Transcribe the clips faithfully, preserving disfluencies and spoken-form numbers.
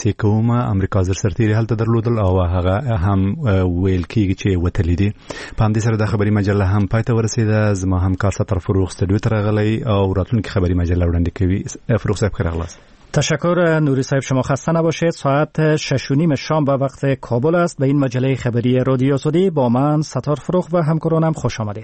سه کومه امریکا زر سرتیری هلته درلودل او هغه هم ویل کیږي چې وتلی دي. په همدې سره د خبري مجله هم پای ته ورسیده. زما همکار ستر فروغ استودیو ته راغلی او راتلونکي خبري مجله وړاندې کوي. فروغ صاحب خیر اغلاس. تشکر نوری صاحب، شما خسته نباشید. ساعت شش و نیم شام به وقت کابل است. به این مجله خبری رادیو آزادی با من ستار فروغ و همکارانم خوش آمدید.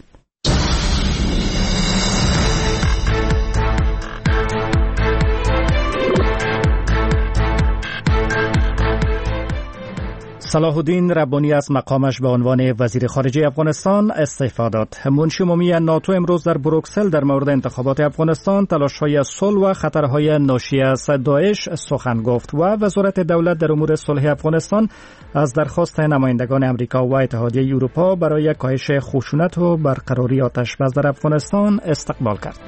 صلاح الدین ربانی از مقامش به عنوان وزیر خارجه افغانستان استعفا داد. منشی عمومی ناتو امروز در بروکسل در مورد انتخابات افغانستان، تلاش‌های صلح و خطرهای ناشی از داعش سخن گفت و وزارت دولت در امور صلح افغانستان از درخواست نمایندگان امریکا و اتحادیه اروپا برای کاهش خشونت و برقراری آتش‌بس در افغانستان استقبال کرد.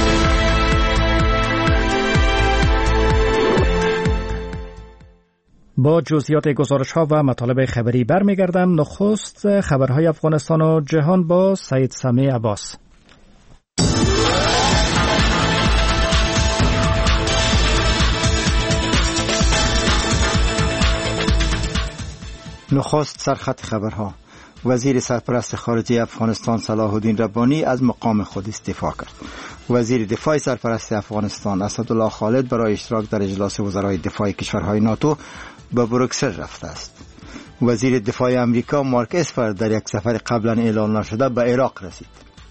با جزئیات گزارش‌ها و مطالب خبری برمیگردم. نخست خبرهای افغانستان و جهان با سعید سمی عباس. نخست سرخط خبرها. وزیر سرپرست خارجه افغانستان صلاح الدین ربانی از مقام خود استعفا کرد. وزیر دفاع سرپرست افغانستان اسدالله خالد برای اشتراک در اجلاس وزرای دفاع کشورهای ناتو به بروکسل رفته است. وزیر دفاع امریکا مارک اسپر در یک سفر قبلا اعلان نشده به عراق رسید.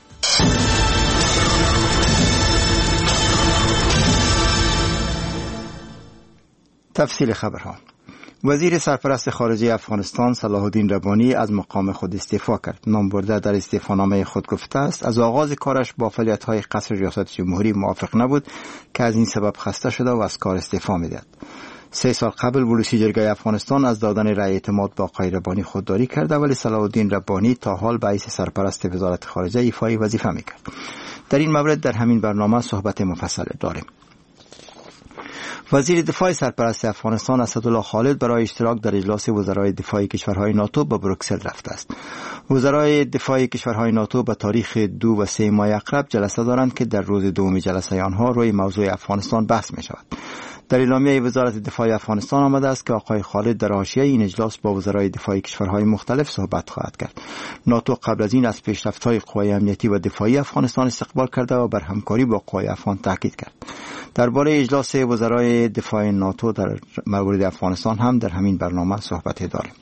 تفصیل خبرها. وزیر سرپرست خارجه افغانستان صلاح الدین ربانی از مقام خود استعفا کرد. نامبرده در استعفانامه خود گفته است از آغاز کارش با فعالیت‌های قصر ریاست جمهوری موافق نبود که از این سبب خسته شده و از کار استعفا می‌دهد. سه سال قبل بلوچی جرگه افغانستان از دادن رأی اعتماد با آقای ربانی خودداری کرده، ولی صلاح الدین ربانی تا حال به حیث سرپرست وزارت خارجه ایفای وظیفه می‌کرد. در این مورد در همین برنامه صحبت مفصل داریم. وزیر دفاع سرپرست افغانستان اسدالله خالد برای اشتراک در اجلاس وزرای دفاع کشورهای ناتو به بروکسل رفته است. وزرای دفاع کشورهای ناتو به تاریخ دو و سه ماه اقرب جلسه دارند که در روز دوم جلسه آنها روی موضوع افغانستان بحث می شود. در اعلامیه وزارت دفاع افغانستان آمده است که آقای خالد در حاشیه این اجلاس با وزرای دفاع کشورهای مختلف صحبت خواهد کرد. ناتو قبل از این از پیشرفت‌های قوای امنیتی و دفاعی افغانستان استقبال کرده و بر همکاری با قوای افغان تاکید کرد. درباره اجلاس وزرای دفاع ناتو در مورد افغانستان هم در همین برنامه صحبت داریم.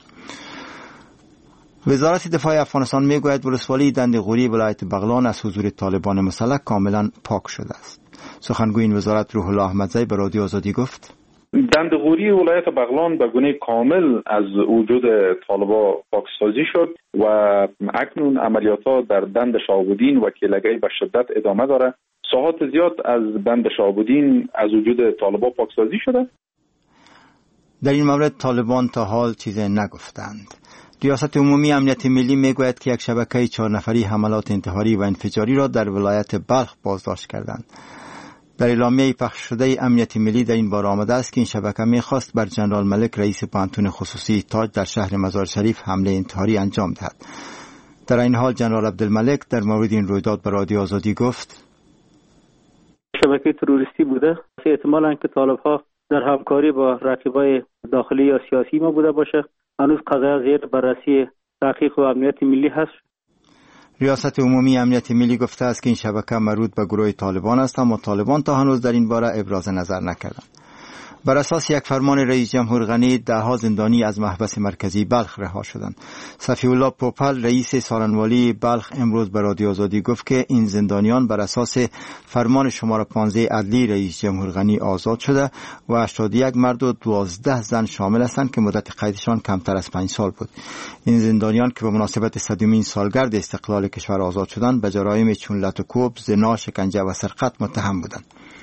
وزارت دفاع افغانستان میگوید ولسوالی دندغوری ولایت بغلان از حضور طالبان مسلح کاملا پاک شده است. سخنگوی این وزارت روح الله احمدزی به رادیو آزادی گفت دندغوری ولایت بغلان به گونه کامل از وجود طالبان پاکسازی شد و اکنون عملیات‌ها در بند شهاب‌الدین و کیلگی به شدت ادامه داره. ساحات زیاد از بند شهاب‌الدین از وجود طالبان پاکسازی شده. در این مورد طالبان تا حال چیزی نگفتند. ریاست عمومی امنیت ملی میگوید که یک شبکه چهار نفری حملات انتحاری و انفجاری را در ولایت بلخ بازداشت کردند. در اعلامیه پخش شده امنیت ملی در این باره آمده است که این شبکه میخواست بر جنرال ملک رئیس پانتون خصوصی تاج در شهر مزار شریف حمله انتحاری انجام دهد. در این حال جنرال عبدالملک در مورد این رویداد به رادیو آزادی گفت شبکه تروریستی بوده. احتمالاً که طالب‌ها در همکاری با رقیبای داخلی یا سیاسی ما بوده باشه. هنوز قضیه زیر بررسی تحقیق و امنیت ملی هست. ریاست عمومی امنیت ملی گفته است که این شبکه مربوط به گروه طالبان است، اما طالبان تا هنوز در این باره ابراز نظر نکردند. بر اساس یک فرمان رئیس جمهور غنی ده‌ها زندانی از محبس مرکزی بلخ رها شدند. صفی الله پوپل رئیس سالنوالی بلخ امروز به رادیو آزادی گفت که این زندانیان بر اساس فرمان شماره پانزده عدلی رئیس جمهور غنی آزاد شده و هشتاد و یک مرد و دوازده زن شامل هستند که مدت قیدشان کمتر از پنج سال بود. این زندانیان که به مناسبت صدمین سالگرد استقلال کشور آزاد شدند به جرایم چون لط و کوب، زنا، شکنجه و سرقت متهم بودند.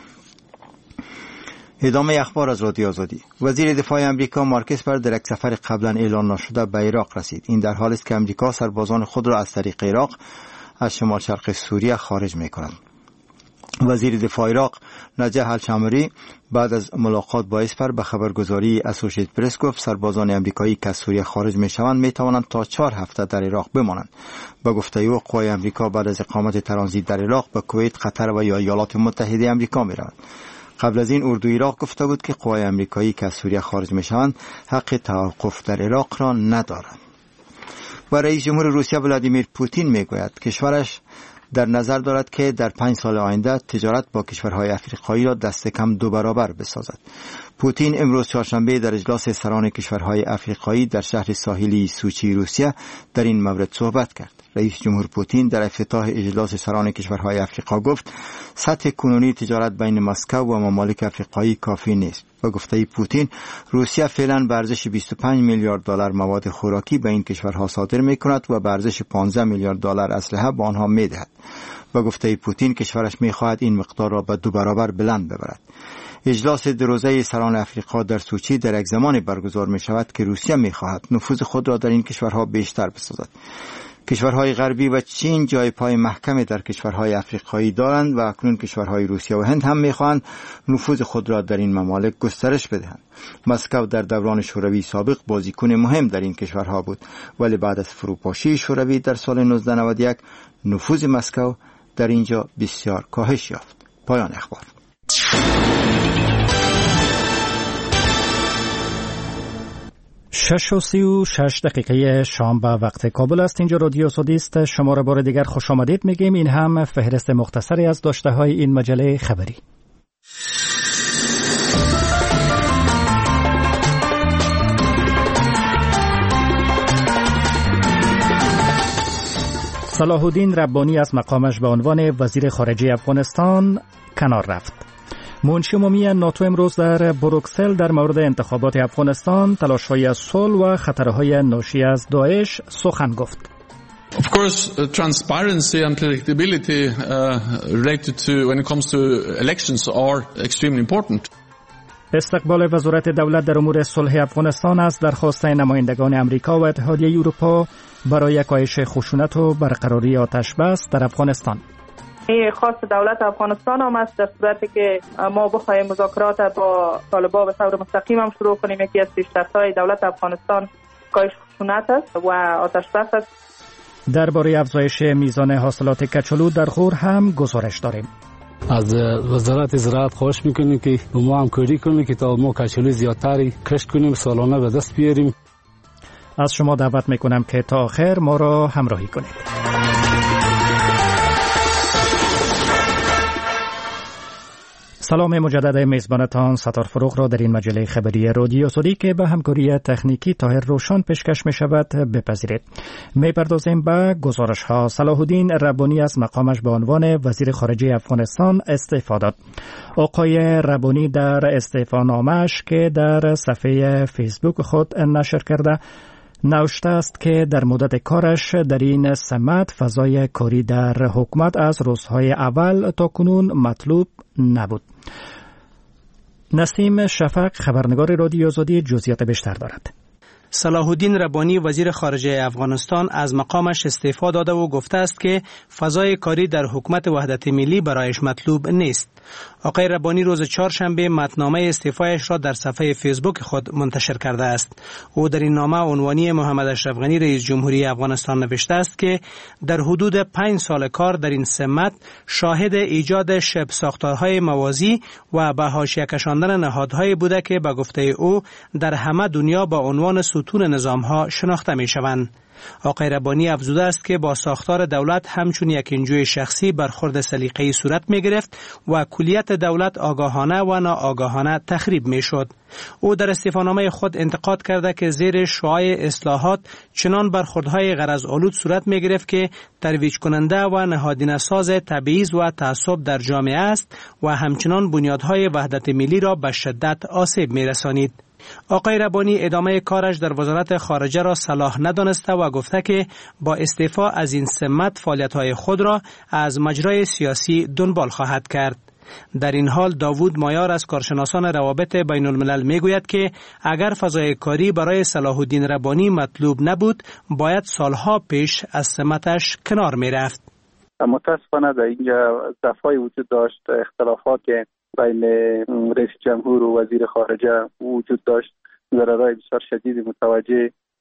ادامه اخبار از رادیو آزادی. وزیر دفاع امریکا مارک اسپر در یک سفر قبلا اعلان نشده به عراق رسید. این در حالی است که امریکا سربازان خود را از طریق عراق از شمال شرق سوریه خارج می‌کند. وزیر دفاع عراق نجح الشامری بعد از ملاقات با اسپر به خبرگزاری اسوسییتد پرس گفت سربازان امریکایی که از سوریه خارج می‌شوند می‌توانند تا چهار هفته در عراق بمانند. با گفته او قوای امریکا بعد از اقامت ترانزیت در عراق به کویت، قطر و ایالات متحده آمریکا می‌روند. قبل از این اردو عراق گفته بود که قوای آمریکایی که از سوریه خارج میشوند حق توقف در عراق را ندارند. و رئیس جمهور روسیه ولادیمیر پوتین میگوید کشورش در نظر دارد که در پنج سال آینده تجارت با کشورهای افریقایی را دست کم دو برابر بسازد. پوتین امروز چهارشنبه در اجلاس سران کشورهای افریقایی در شهر ساحلی سوچی روسیه در این مورد صحبت کرد. رئیس جمهور پوتین در افتتاح اجلاس سران کشورهای افریقا گفت سطح کنونی تجارت بین مسکو و ممالک افریقایی کافی نیست. و گفته پوتین روسیه فعلا به ارزش بیست و پنج میلیارد دلار مواد خوراکی به این کشورها صادر می‌کند و به ارزش پانزده میلیارد دلار اسلحه به آنها می‌دهد. و گفته پوتین کشورش می‌خواهد این مقدار را به دو برابر بلند ببرد. اجلاس دو روزه سران افریقا در سوچی در یک زمان برگزار می‌شود که روسیه می‌خواهد نفوذ خود را در این کشورها بیشتر بسازد. کشورهای غربی و چین جای پای محکمی در کشورهای افریقایی دارند و اکنون کشورهای روسیه و هند هم میخواهند نفوذ خود را در این ممالک گسترش بدهند. مسکو در دوران شوروی سابق بازیکن مهم در این کشورها بود، ولی بعد از فروپاشی شوروی در سال نوزده نود و یک نفوذ مسکو در اینجا بسیار کاهش یافت. پایان اخبار. شش و سی و شش دقیقه شام به وقت کابل است. اینجا رادیو سعودی است. شما را بار دیگر خوش آمدید میگیم. این هم فهرست مختصری از داشته های این مجله خبری. صلاح الدین ربانی از مقامش به عنوان وزیر خارجه افغانستان کنار رفت. منشی عمومی ناتو امروز در بروکسل در مورد انتخابات افغانستان، تلاش‌های صلح و خطرهای ناشی از داعش سخن گفت. Of course, uh, transparency and predictability uh, related to when it comes to elections are extremely important. استقبال وزارت دولت در امور صلح افغانستان از درخواست نمایندگان امریکا و اتحادیه اروپا برای کاهش خشونت و برقراری آتش بس در افغانستان. این خاص دولت افغانستان هم است. در صورتی که ما بخوایم مذاکرات با طالبان به طور مستقیم هم شروع کنیم، یکی از پیشرفت‌های دولت افغانستان کاهش خشونت است و آتش بس است. درباره افزایش میزان حاصلات کچالو در غور هم گزارش داریم. از وزارت زراعت خواهش میکنیم که با ما همکاری کنیم که تا ما کچالو زیادتری کشت کنیم، سالانه به دست بیاریم. از شما دعوت میکنم که تا آخر ما را همراهی کنید. سلام مجدد میزبانتان ستار فروغ را در این مجله خبری رادیو سعودی که به همکاری تکنیکی طاهر روشان پیشکش می شود بپذیرید. می پردازیم به گزارش ها. صلاح الدین ربانی از مقامش به عنوان وزیر خارجه افغانستان استعفا داد. آقای ربانی در استعفا نامه‌اش که در صفحه فیسبوک خود نشر کرده نوشته است که در مدت کارش در این سمت فضای کاری در حکومت از روزهای اول تا کنون مطلوب نبود. نسیم شفق خبرنگار رادیو سعودی جزئیات بیشتر دارد. صلاح الدین ربانی وزیر خارجه افغانستان از مقامش استعفا داده و گفته است که فضای کاری در حکومت وحدت ملی برایش مطلوب نیست. آقای ربانی روز چهارشنبه متنامه استعفایش را در صفحه فیسبوک خود منتشر کرده است. او در این نامه عنوانی محمد اشرف غنی رئیس جمهوری افغانستان نوشته است که در حدود پنج سال کار در این سمت شاهد ایجاد شبه ساختارهای موازی و به حاشیه کشاندن نهادهای بوده که به گفته او در همه دنیا با عنوان ستون نظامها شناخته می شوند. آقای ربانی افزوده است که با ساختار دولت همچون یک انجوی شخصی برخورد سلیقه‌ای صورت می گرفت و کلیت دولت آگاهانه و ناآگاهانه تخریب می شد. او در استعفانامه خود انتقاد کرده که زیر شعاع اصلاحات چنان برخوردهای غرض آلود صورت می گرفت که ترویج کننده و نهادینه ساز تبعیض و تعصب در جامعه است و همچنان بنیادهای وحدت ملی را به شدت آسیب می رسانید. آقای ربانی ادامه کارش در وزارت خارجه را صلاح ندانسته و گفته که با استعفا از این سمت فعالیت‌های خود را از مجرای سیاسی دنبال خواهد کرد. در این حال داوود مایار از کارشناسان روابط بین الملل می گوید که اگر فضای کاری برای صلاح الدین ربانی مطلوب نبود باید سالها پیش از سمتش کنار می رفت. متاسفانه در اینجا ضعف‌های وجود داشت، اختلافات بین رئیس جمهور و وزیر خارجه وجود داشت، ضررهای بسیار شدید متوجه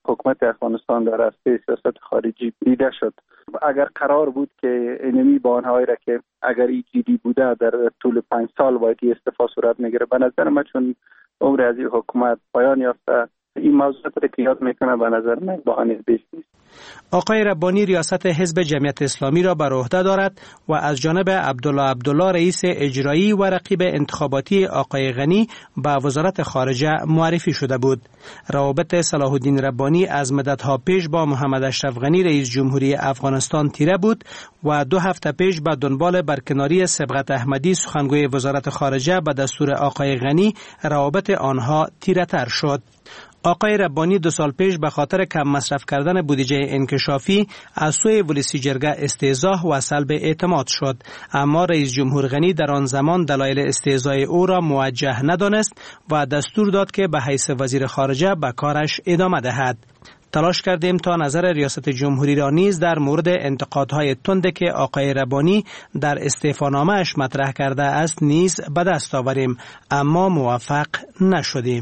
حکومت افغانستان در راسته سیاست خارجی دیده شد. اگر قرار بود که اینمی بانهایی را که اگر ایجادی بوده در طول پنج سال باید استعفا صورت میگیره، به نظر من چون عمر از این حکومت پایان یافته، این موضوعات را که یاد میکنه به نظر من بهانه بیش نیست. آقای ربانی ریاست حزب جمعیت اسلامی را بر عهده دارد و از جانب عبدالله عبدالله رئیس اجرایی و رقیب انتخاباتی آقای غنی به وزارت خارجه معرفی شده بود. روابط صلاح الدین ربانی از مدتها پیش با محمد اشرف غنی رئیس جمهوری افغانستان تیره بود و دو هفته پیش به دنبال برکناری سبقت احمدی سخنگوی وزارت خارجه به دستور آقای غنی روابط آنها تیره تر شد. آقای ربانی دو سال پیش به خاطر کم مصرف کردن بودجه انکشافی از سوی ولسی جرگه استهزاء و سلب اعتماد شد، اما رئیس جمهور غنی در آن زمان دلایل استهزای او را موجه ندانست و دستور داد که به حیث وزیر خارجه به کارش ادامه دهد. تلاش کردیم تا نظر ریاست جمهوری را نیز در مورد انتقادهای تند که آقای ربانی در استعفانامه اش مطرح کرده است نیز به دست آوریم، اما موفق نشدیم.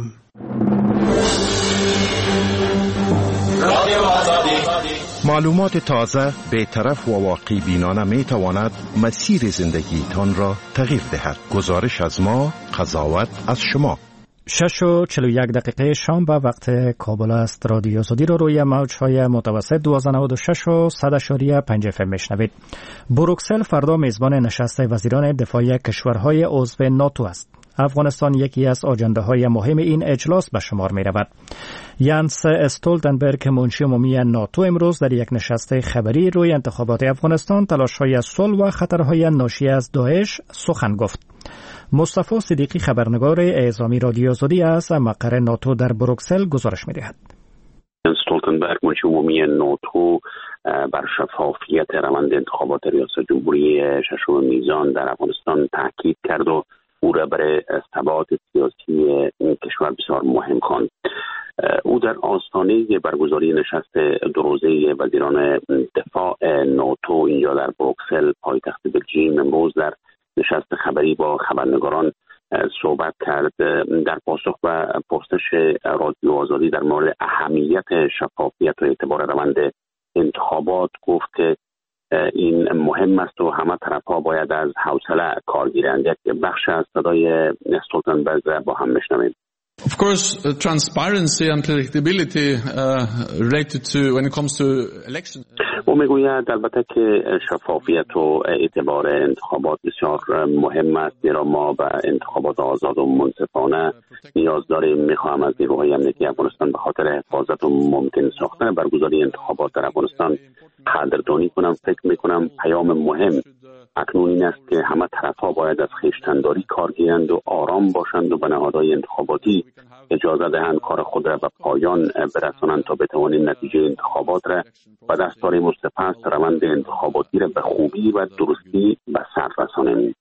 معلومات تازه، بی‌طرف و واقعی بینانه می تواند مسیر زندگی تان را تغییر دهد. گزارش از ما، قضاوت از شما. شش و چلو یک دقیقه شام به وقت کابل است. رادیو آزادی را روی موج‌های متوسط دویست و نود و شش و صد اشاری پنج اف ام میشنوید. بروکسل فردا میزبان نشست وزیران دفاع کشورهای عضو ناتو است. افغانستان یکی از آجنده‌های مهم این اجلاس به شمار می‌رود. یانس استولتنبرگ منشی عمومی ناتو امروز در یک نشست خبری روی انتخابات افغانستان، تلاش‌های صلح و خطرهای ناشی از داعش سخن گفت. مصطفی صدیقی خبرنگار اعزامی رادیو آزادی از مقر ناتو در بروکسل گزارش می‌دهد. استولتنبرگ منشی عمومی ناتو بر شفافیت روند انتخابات ریاست جمهوری ششم میزان در افغانستان تاکید کرد و او را برای ثبات سیاسی این کشور بسیار مهم خواند. او در آستانه برگزاری نشست دو روزه وزیران دفاع ناتو اینجا در بروکسل پایتخت بلژیم امروز در نشست خبری با خبرنگاران صحبت کرد. در پاسخ به پرسش رادیو آزادی در مورد اهمیت شفافیت و اعتبار روند انتخابات گفت که این مهم است و همه طرف‌ها باید از حوصله کار گیرند. یک بخش از صدای استولتنبرگ را با هم میشنویم. Of course, uh, transparency and predictability uh, related to when it comes to elections. او میگوید البته که شفافیت و اعتبار انتخابات بسیار مهم است، زیرا ما به انتخابات آزاد و منصفانه نیاز داریم. میخواهم از نیروهای امنیتی افغانستان به خاطر حفاظت و ممکن ساختن برگزاری انتخابات در افغانستان قدردانی کنم. فکر میکنم پیام مهم اکنون این است که همه طرف‌ها باید از خویشتن‌داری کار گیرند و آرام باشند و به نهادهای انتخاباتی اجازه دهند کار خود را به پایان برسانند تا بتوانیم نتیجه انتخابات را به دست آوریم و سپس روند انتخاباتی را به خوبی و درستی به سر رسانیم.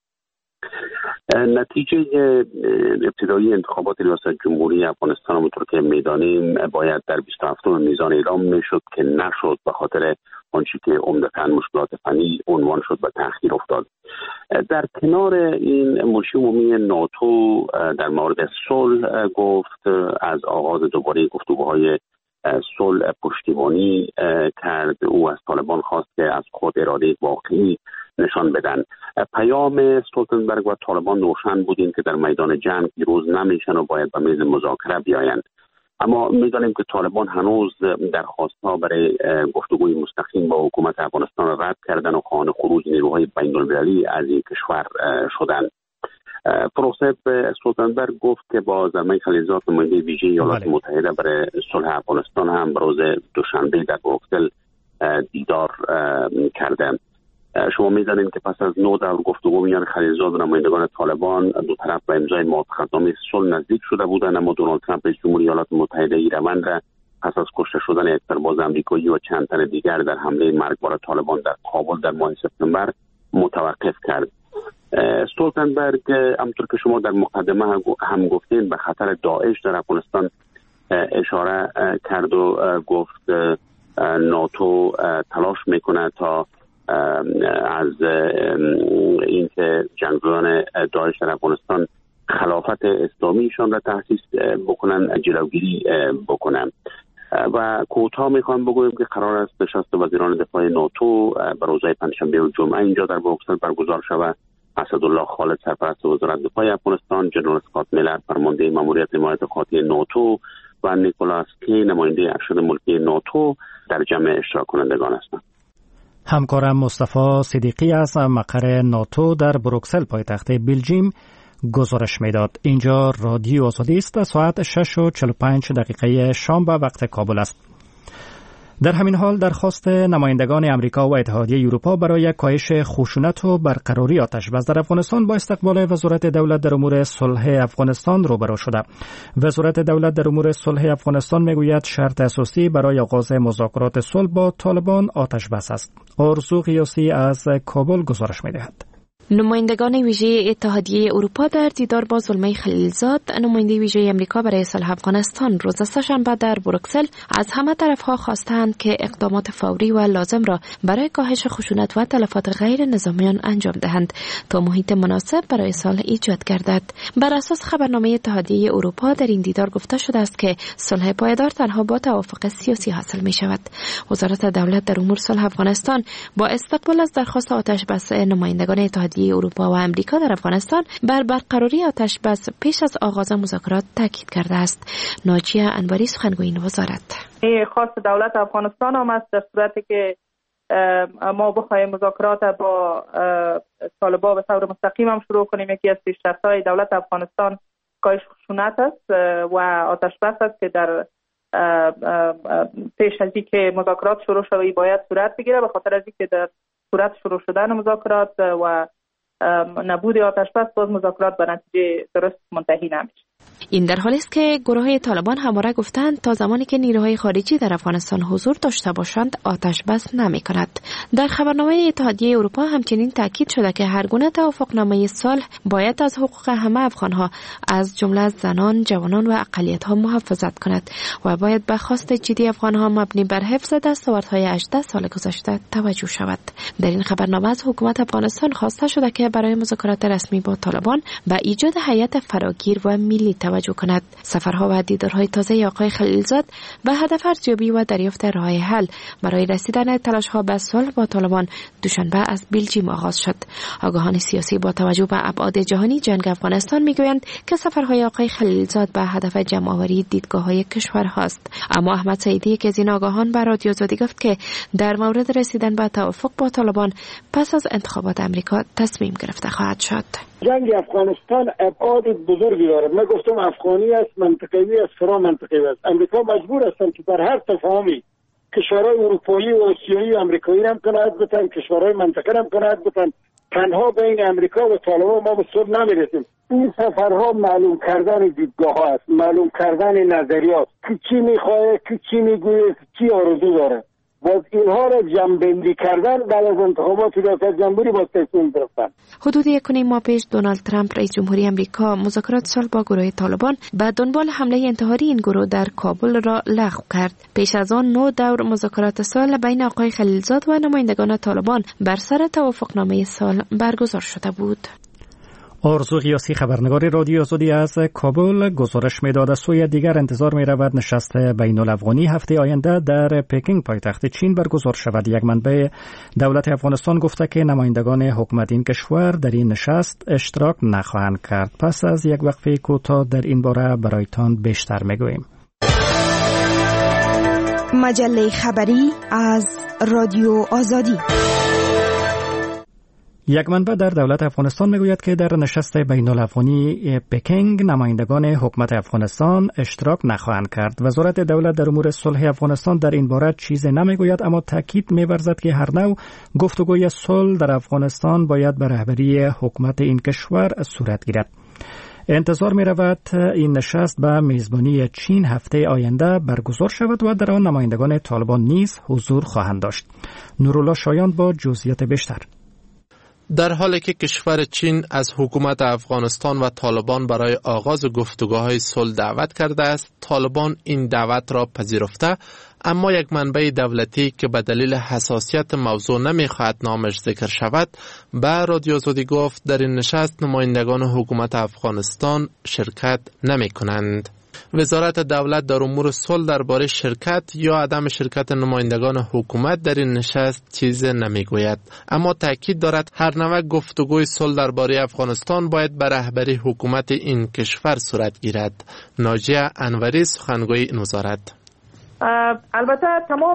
نتیجه ابتدایی انتخابات ریاست جمهوری افغانستان همونطور که میدانیم باید در بیست و هفتم میزان اعلام میشد که نشد، به خاطر آنچه که عمدتاً مشکلات فنی عنوان شد و تأخیر افتاد. در کنار این منشی عمومی ناتو در مورد صلح گفت، از آغاز دوباره گفتگوهای صلح پشتیبانی کرد. او از طالبان خواست که از خود اراده واقعی نشان بدن. پیام استولتنبرگ و طالبان روشن بود این که در میدان جنگ پیروز نمیشن و باید به میز مذاکره بیایند. اما میدانیم که طالبان هنوز درخواست‌ها برای گفتگوی مستقیم با حکومت افغانستان را رد کردن و خواهان خروج نیروهای بین‌المللی از این کشور شدند. پروسه استولتنبرگ گفت که با زلمه خلیلزاد نماینده ویژه ایالات متحده برای صلح افغانستان هم روز دوشنبه در بروکسل دیدار کرده. شما می‌دانید که پس از نه دور گفتگو میان خلیلزاد و نمایندگان طالبان، دو طرف به امضای موافقتنامه صلح نزدیک شده بودند، اما دونالد ترامپ رئیس جمهوری ایالات متحده این روند را پس از کشته شدن یک سرباز آمریکایی و چند تن دیگر در حمله مرگبار طالبان در کابل در ماه سپتامبر متوقف کرد. استولتنبرگ همونطور که شما در مقدمه هم گفتین به خطر داعش در افغانستان اشاره کرد و گفت ناتو تلاش میکنه تا از اینکه جنگجویان داعش در افغانستان خلافت اسلامیشان را تأسیس بکنن جلوگیری بکنن. و کوتاه میخوام بگویم که قرار است نشست وزیران دفاع ناتو بر روزهای پنجشنبه و جمعه اینجا در بروکسل برگزار شود. اسدالله خالد سرپرست وزارت دفاع افغانستان، جنرال اسکات میلر فرمانده ماموریت حمایت قاطع ناتو و نیکولاس کی نماینده ارشد ملکی ناتو در جمع اشتراک کنندگان هستند. همکارم مصطفی صدیقی از مقر ناتو در بروکسل پایتخت بلژیم گزارش میداد. اینجا رادیو آزادی است. ساعت شش و چهل و پنج دقیقه شام به وقت کابل است. در همین حال درخواست نمایندگان امریکا و اتحادیه اروپا برای کاهش خشونت و برقراری آتش بس در افغانستان با استقبال وزارت دولت در امور صلح افغانستان روبرو شده. وزارت دولت در امور صلح افغانستان میگوید شرط اساسی برای آغاز مذاکرات صلح با طالبان آتش بس است. آرزو قیاسی از کابل گزارش میدهد. نمایندگان ویژه اتحادیه اروپا در دیدار با زلمه خلیلزاد، نماینده ویژه امریکا برای صلح افغانستان، روز سه‌شنبه در بروکسل از همه طرفها خواستند که اقدامات فوری و لازم را برای کاهش خشونت و تلفات غیر نظامیان انجام دهند تا محیط مناسب برای صلح ایجاد گردد. بر اساس خبرنامه اتحادیه اروپا در این دیدار گفته شده است که صلح پایدار تنها با توافق سیاسی حاصل می شود. وزارت دولت در امور صلح افغانستان با استقبال از درخواست آتش بس نمایندگان اتحادیه اروپا و امریکا در افغانستان بر برقراری آتش بس پیش از آغاز مذاکرات تاکید کرده است. ناجیه انوری سخنگوی وزارت: خواست دولت افغانستان هم است در صورتی که ما بخوایم مذاکرات با طالبان به طور مستقیم هم شروع کنیم. یکی از پیشرفت‌های دولت افغانستان کاهش خشونت است و آتش بس است که در پیش از اینکه مذاکرات شروع شود باید صورت بگیره، به خاطر از اینکه در صورت شروع شدن مذاکرات و نبود آتش بس باز مذاکرات به نتیجه درست منتهی نمیشه. این در حالی است که گروه طالبان همواره گفتند تا زمانی که نیروهای خارجی در افغانستان حضور داشته باشند آتش بس نمی کند. در خبرنامه اتحادیه اروپا همچنین تاکید شده که هر گونه توافقنامه صلح باید از حقوق همه افغانها از جمله زنان، جوانان و اقلیت‌ها محافظت کند و باید به خواست جدی افغانها مبنی بر حفظ دستاوردهای هجده سال گذشته توجه شود. در این خبرنامه از حکومت افغانستان خواسته شده که برای مذاکرات رسمی با طالبان به ایجاد هیئت فراگیر و ملی توجه کند. سفرها و دیدارهای تازه آقای خلیلزاد به هدف ارزیابی و دریافت راه حل برای رسیدن تلاش‌ها به صلح با طالبان دوشنبه از بلژیم آغاز شد. آگاهان سیاسی با توجه به ابعاد جهانی جنگ افغانستان میگویند که سفرهای آقای خلیلزاد به هدف جمع‌آوری دیدگاه‌های کشورهاست. اما احمد سعیدی که از این آگاهان به رادیو آزادی گفت که در مورد رسیدن به توافق با طالبان پس از انتخابات امریکا تصمیم گرفته خواهد شد. جنگ افغانستان ابعاد بزرگی دارد. من گفتم افغانی است، منطقه‌ای است، فرا منطقه‌ای است. امریکا مجبور است که در هر تفاهمی کشورهای اروپایی و آسیایی و امریکایی هم قناعت بتن، کشورهای منطقه هم قناعت بتن. تنها بین امریکا و طالبان ما به صلح نمیرسیم. این سفرها معلوم کردن دیدگاه ها است، معلوم کردن نظریات، که چی میخواه، که چی میگوید، چی آرزو داره. باز اینها را جمع‌بندی کردن بعد از انتخابات ریاست جمهوری با تصمیم گرفتن. حدود یک و نیم ماه پیش دونالد ترامپ رئیس جمهوری آمریکا مذاکرات صلح با گروه طالبان به دنبال حمله انتحاری این گروه در کابل را لغو کرد. پیش از آن نو دور مذاکرات صلح بین آقای خلیلزاد و نمایندگان طالبان بر سر توافقنامه صلح برگزار شده بود. آرزو قیاسی خبرنگار رادیو آزادی از کابل گزارش میداد. از سوی دیگر انتظار می رود نشست بین الافغانی هفته آینده در پکینگ پایتخت چین برگزار شود. یک منبع دولت افغانستان گفته که نمایندگان حکومت این کشور در این نشست اشتراک نخواهند کرد. پس از یک وقفه کوتاه در این باره برایتان بیشتر میگوییم. مجله خبری از رادیو آزادی. یک منبع در دولت افغانستان میگوید که در نشست بین الافغانی پکینگ نمایندگان حکومت افغانستان اشتراک نخواهند کرد. وزارت دولت در امور صلح افغانستان در این باره چیزی نمیگوید، اما تاکید می‌ورزد که هر نوع گفتگوی صلح در افغانستان باید به رهبری حکومت این کشور صورت گیرد. انتظار می رود این نشست به میزبانی چین هفته آینده برگزار شود و در آن نمایندگان طالبان نیز حضور خواهند داشت. نورالله شایان با جزئیات بیشتر. در حالی که کشور چین از حکومت افغانستان و طالبان برای آغاز گفتگوهای صلح دعوت کرده است، طالبان این دعوت را پذیرفته، اما یک منبع دولتی که به دلیل حساسیت موضوع نمیخواهد نامش ذکر شود به رادیو آزادی گفت در این نشست نمایندگان حکومت افغانستان شرکت نمی کنند. وزارت دولت در امور صلح درباره شرکت یا عدم شرکت نمایندگان حکومت در این نشست چیز نمیگوید، اما تاکید دارد هر نوع گفتگوی صلح درباره افغانستان باید بر رهبری حکومت این کشور صورت گیرد. ناجیه انوری سخنگوی این وزارت: البته تمام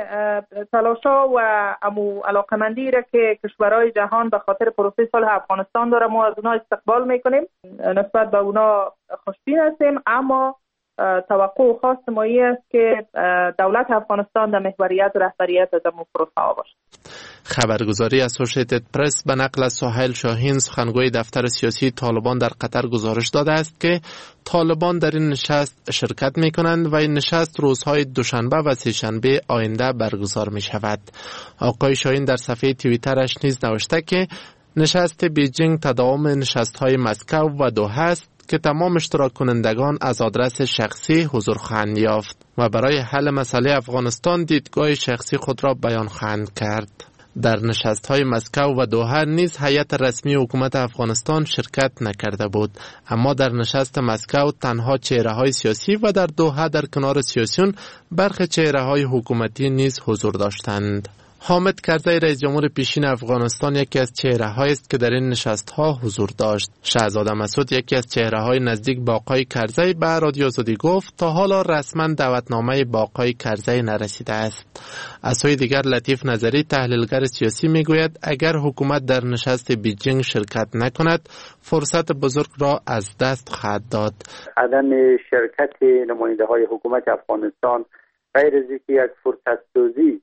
تلاش‌ها و امو علاقمندی را که کشورهای جهان به خاطر پروسه صلح افغانستان داره ما از اونا استقبال میکنیم، نسبت به اونا خوشبین هستیم، اما توقع خاص ما است که دولت افغانستان در محوریت و رهبریت از امو پروسه ها باشه. خبرگزاری اسوسییتد پرس به نقل از سهیل شاهین سخنگوی دفتر سیاسی طالبان در قطر گزارش داده است که طالبان در این نشست شرکت می کنند و این نشست روزهای دوشنبه و سه‌شنبه آینده برگزار می شود. آقای شاهین در صفحه توییترش نیز نوشته که نشست بیجینگ تداوم نشست‌های مسکو و دوحه است که تمام اشتراک کنندگان از آدرس شخصی حضور خواهند یافت و برای حل مسئله افغانستان دیدگاه شخصی خود را بیان خواهند کرد. در نشست‌های مسکو و دوحه نیز هیئت رسمی حکومت افغانستان شرکت نکرده بود، اما در نشست مسکو تنها چهره‌های سیاسی و در دوحه در کنار سیاسیون برخی چهره‌های حکومتی نیز حضور داشتند. حامد کرزی رئیس جمهور پیشین افغانستان یکی از چهره‌هایی است که در این نشست‌ها حضور داشت. شهزاده مسعود یکی از چهره‌های نزدیک به آقای کرزی به رادیو آزادی گفت تا حالا رسما دعوتنامه به آقای کرزی نرسیده است. از سوی دیگر لطیف نظری تحلیلگر سیاسی میگوید اگر حکومت در نشست بیجینگ شرکت نکند فرصت بزرگ را از دست خواهد داد. عدم شرکت نماینده‌های حکومت افغانستان غیر از اینکه یک فرصت سازی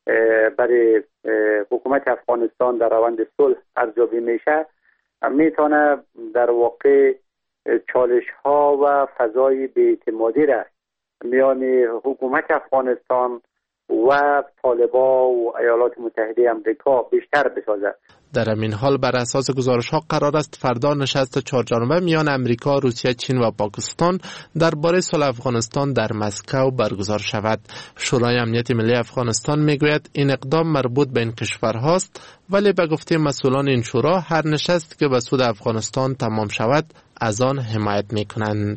برای حکومت افغانستان در روند صلح ارزیابی میشه، میتونه در واقع چالش ها و فضای بی‌اعتمادی را میان حکومت افغانستان و طالبان و ایالات متحده آمریکا بیشتر بسازد. در همین حال بر اساس گزارش ها قرار است فردا نشست چهارجانبه میان امریکا، روسیه، چین و پاکستان درباره صلح افغانستان در مسکو برگزار شود. شورای امنیت ملی افغانستان میگوید این اقدام مربوط به این کشورهاست، ولی به گفته مسئولان این شورا هر نشست که به سود افغانستان تمام شود از آن حمایت میکنند.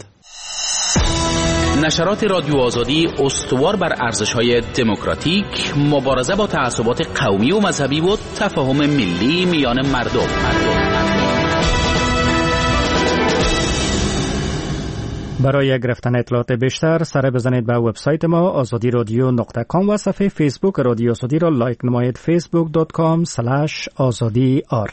نشرات رادیو آزادی استوار بر ارزش‌های دموکراتیک، مبارزه با تعصبات قومی و مذهبی و تفاهم ملی میان مردم. برای گرفتن اطلاعات بیشتر سر بزنید به وبسایت ما آزادی رادیو نقطه کام و صفحه فیسبوک رادیو آزادی را لایک نمایید فیسبوک دات کام اسلش آزادی آر.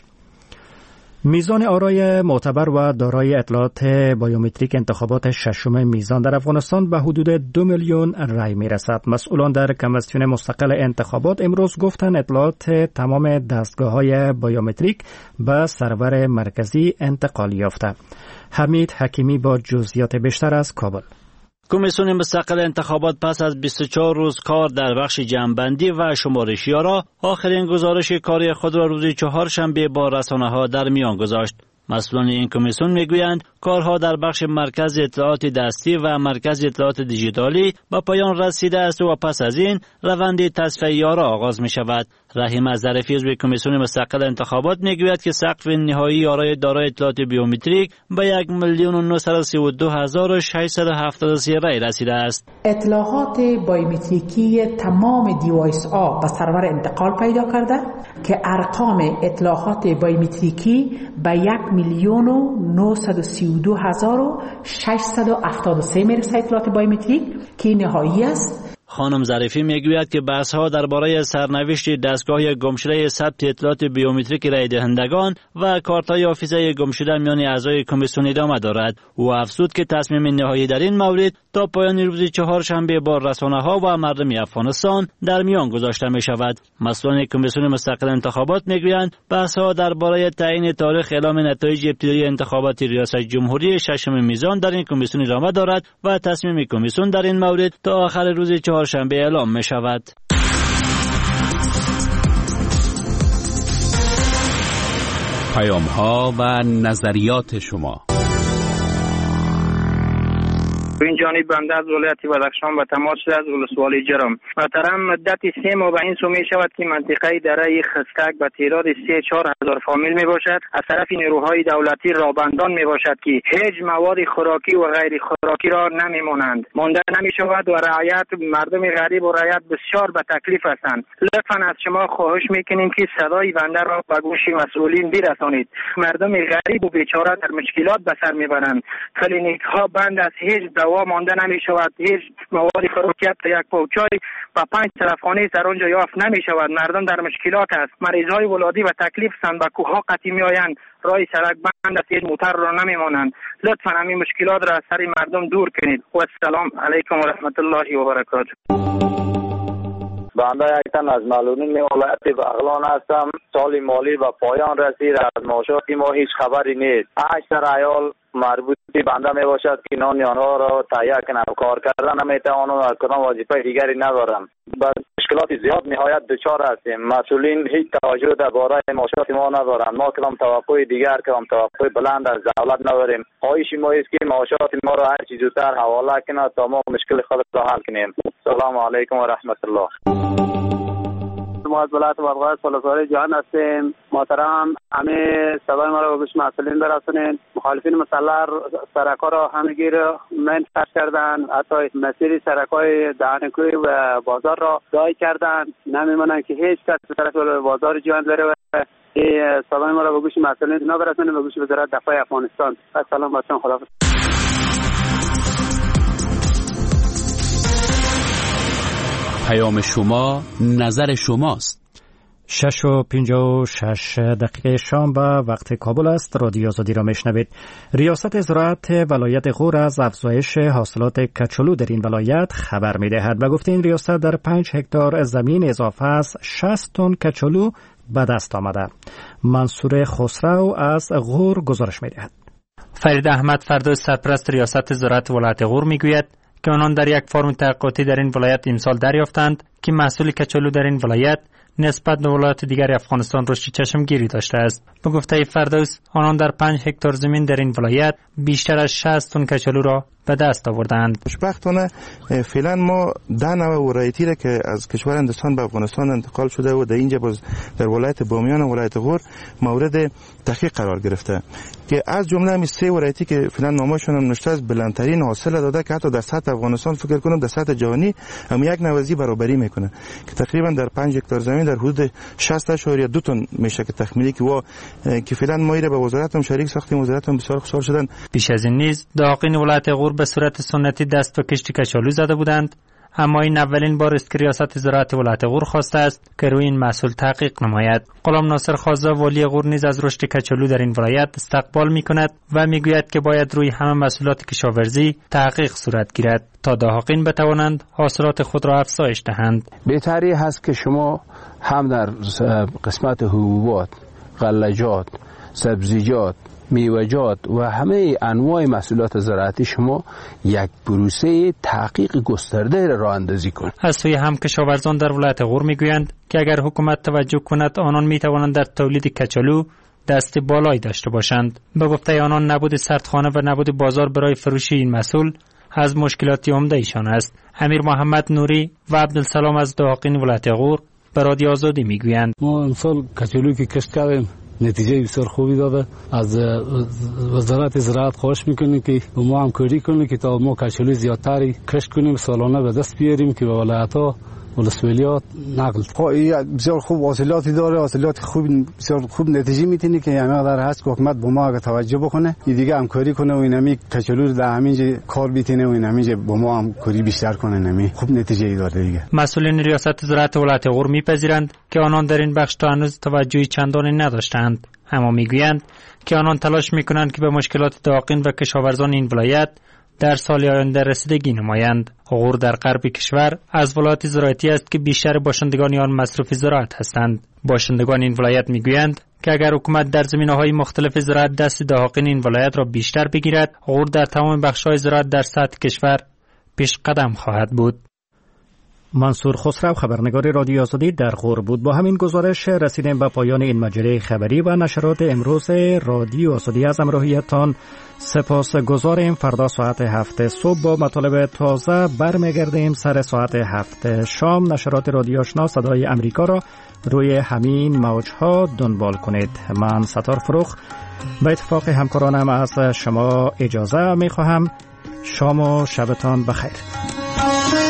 میزان آرای معتبر و دارای اطلاعات بیومتریک انتخابات ششم میزان در افغانستان به حدود دو میلیون رای میرسد. مسئولان در کمیسیون مستقل انتخابات امروز گفتند اطلاعات تمام دستگاه‌های بیومتریک به سرور مرکزی انتقال یافته. حمید حکیمی با جزئیات بیشتر از کابل. کمیسیون مستقل انتخابات پس از بیست و چهار روز کار در بخش جمع‌بندی و شمارش یارا آخرین گزارش کاری خود را روز چهارشنبه با رسانه‌ها در میان گذاشت. مسئولان این کمیسیون میگویند کارها در بخش مرکز اطلاعات دستی و مرکز اطلاعات دیجیتالی به پایان رسیده است و پس از این روند تصفیه یارا آغاز می شود. رحیم ظریفی عضو کمیسیون مستقل انتخابات میگوید که سقف نهایی یارای دارای اطلاعات بیومتریک به یک میلیون و نهصد و سی و دو هزار و ششصد و هفتاد و سه رای رسیده است. اطلاعات بیومتریکی تمام دیوایس ها به سرور انتقال پیدا کرده که ارقام اطلاعات بیومتریکی به یک میلیون و نهصد و سی و دو هزار و ششصد و هفتاد و سه میرسه اطلاعات بیومتریک که نهایی است. خانم ظریفی میگوید که بحث‌ها درباره سرنوشت دستگاه گمشده ثبت اطلاعات بیومتریک رای دهندگان و کارت‌های حافظه گمشده میان اعضای کمیسیون ادامه دارد. او افزود که تصمیم نهایی در این مورد تا پایان روز چهارشنبه با رسانه‌ها و مردم افغانستان در میان گذاشته می شود. مسئولان کمیسیون مستقل انتخابات میگویند بحث‌ها درباره تعیین تاریخ اعلام نتایج ابتدایی انتخابات ریاست جمهوری ششم میزان در این کمیسیون ادامه دارد و تصمیم کمیسیون در این مورد تا آخر روز چهارشنبه اعلام می شود. پیام‌ها و نظریات شما. به این جانب بنده از ولایت بدخشان به تماس شده از ولسوالی جرم. محترم مدت سه ماه به این سو می شود که منطقه دره خستک به تعداد سه چهار هزار فامیل می باشد. از طرف نیروهای دولتی رابندان می باشد که هیچ مواد خوراکی و غیر خوراکی را نمی مانند. مانده نمی شود و رعایت مردم غریب و رعایت بسیار به تکلیف هستند. لطفا از شما خواهش میکنیم که صدای بنده را به گوش مسئولین برسانید. مردم غریب و بیچاره در مشکلات به سر میبرند. کلینیک ها بند است، هیچ دوا مانده نمی شود، هیچ مواد خوراکی حتی یک پوچای و پنج تلفنی در آنجا یافت نمی شود. مردم در مشکلات است. مریض های ولادی و تکلیف سند به کوه ها قطعی می آیند. راه سرک بند است، هیچ موتر را نمی مانند. لطفا همین مشکلات را از سر مردم دور کنید. و السلام علیکم و رحمت الله و برکاته. بنده یک تن از معلولین ولایت بغلان هستم. سال مالی و پایان رسید، از معاشات ما هیچ خبری نیست. اکثر عیال مربوط بنده می باشد که نان آنها را تهیه کنند، کار کردن نمیتوانند و کدام وظیفه دیگری ندارند. با مشکلات زیاد نهایت دچار هستیم. مسئولین هیچ توجه درباره معاشات ما ندارند. ما کدام توقع دیگر کدام توقع بلند از دولت نداریم. خواهش ما است که معاشات ما را هر چیز زودتر حواله کند تا ما مشکل خود را حل کنیم. سلام علیکم و رحمت الله. ما از ولایت افغان سالساری جهان هستیم. محترم همه صدای ما را به گوش مسئولین برسونین. مخالفین مسلح سرکا را همگی را منفعت کردن، حتی مسیر سرکای دهنکوی و بازار را دای کردن. نمیمونن که هیچ کس به طرف بازار جهان بره. صدای ما را به گوش مسئولین اینا برسونین، به گوش وزارت دفاع افغانستان. سلام بچه‌ها، خداحافظ. پیام شما نظر شماست. شش و پنجاه و شش دقیقه شام به وقت کابل است. رادیو آزادی را میشنوید. ریاست زراعت ولایت غور از افزایش حاصلات کچالو در این ولایت خبر میدهد. به گفته این ریاست در پنج هکتار زمین اضافه از شصت تن کچالو به دست آمده. منصور خسرو از غور گزارش میدهد. فرید احمد فردوس سرپرست ریاست زراعت ولایت غور میگوید که آنان در یک فرم تحقیقاتی در این ولایت امسال دریافتند که محصول کچالو در این ولایت نسبت به ولایات دیگر افغانستان رشد چشمگیری داشته است. به گفته فردوس، آنان در پنج هکتار زمین در این ولایت بیشتر از شصت تن کچالو را به دست آوردند. خوشبختانه فعلا ما ده نوع ورایتی را که از کشور هندوستان به افغانستان انتقال شده و در اینجا باز در ولایت بامیان و ولایت غور مورد تحقیق قرار گرفته که از جمله همین سه ورایتی که فعلا نامشون هم نوشته است بلندترین حاصل داده که حتی در سطح افغانستان فکر کنم در سطح جهانی هم یک نوازی برابری میکنه که تقریبا در پنج هکتار زمین در حدود شصت اشاریه دو تن میشه که تخمیلی که و که فعلا ما ایره به وزارت هم شریک ساختیم. وزارت هم بسیار خوشحال شدن. پیش از این نیز داغین ولایت غور به صورت سنتی دست به کشت کچالو زده بودند، اما این اولین بار است که ریاست زراعت ولایت غور خواسته است که روی این محصول تحقیق نماید. غلام ناصر خازا والی غور نیز از رشد کچالو در این ولایت استقبال می‌کند و میگوید که باید روی همه محصولات کشاورزی تحقیق صورت گیرد تا دهقان بتوانند حاصلات خود را افزایش دهند. بهتری هست که شما هم در قسمت حبوبات، غلجات، سبزیجات، میوه‌جات و همه انواع محصولات زراعتی شما یک پروسه تحقیق گسترده را راه اندازی کنید. از سوی هم کشاورزان در ولایت غور میگویند که اگر حکومت توجه کند آنان میتوانند در تولید کچالو دست بالایی داشته باشند. به گفته آنان نبود سردخانه و نبود بازار برای فروش این محصول از مشکلات عمده ایشان است. امیر محمد نوری و عبدالسلام از دهقان ولایت غور به رادیو آزادی میگویند ما امسال کچالو که کشت کردیم نتیجه بسیار خوبی داده. از وزارت زراعت خواهش میکنیم که با ما همکاری کنیم که تا ما کچالو زیادتری کشت کنیم، سالانه به دست بیاریم که به ولایت‌ها ولسوالیات نقل. بسیار خوب حاصلاتی داره، حاصلات خوب بسیار خوب نتیجه میتونه که همه در هست که حکومت با ما اگه توجه بکنه این دیگه همکاری کنه و این همی کچالو در همینجا کار بیتینه و این همینجا با ما همکاری بیشتر کنه، نمی خوب نتیجه ای داره دیگه. مسئولین ریاست زراعت ولایت غور میپذیرند که آنان در این بخش تا هنوز توجهی چندانی نداشتند، اما میگویند که آنان تلاش میکنند که به مشکلات دهقان و کشاورزان این ولایت در سال آینده رسیدگی نمایند. غور در غرب کشور از ولایت زراعتی است که بیشتر باشندگان آن مصروف زراعت هستند. باشندگان این ولایت میگویند که اگر حکومت در زمینه‌های مختلف زراعت دست دهقان این ولایت را بیشتر بگیرد، غور در تمام بخش‌های زراعت در سطح کشور پیش قدم خواهد بود. منصور خسرو خبرنگار رادیو آزادی در غور بود. با همین گزارش رسیدیم به پایان این مجله خبری و نشرات امروز رادیو آزادی. از همراهیتان سپاسگزاریم. فردا ساعت هفت صبح با مطالب تازه برمیگردیم. سر ساعت هفت شام نشرات رادیو آشنا صدای امریکا را روی همین موجها دنبال کنید. من ستار فروخ به اتفاق همکارانم از شما اجازه می خواهم. شام و شبتان بخیر.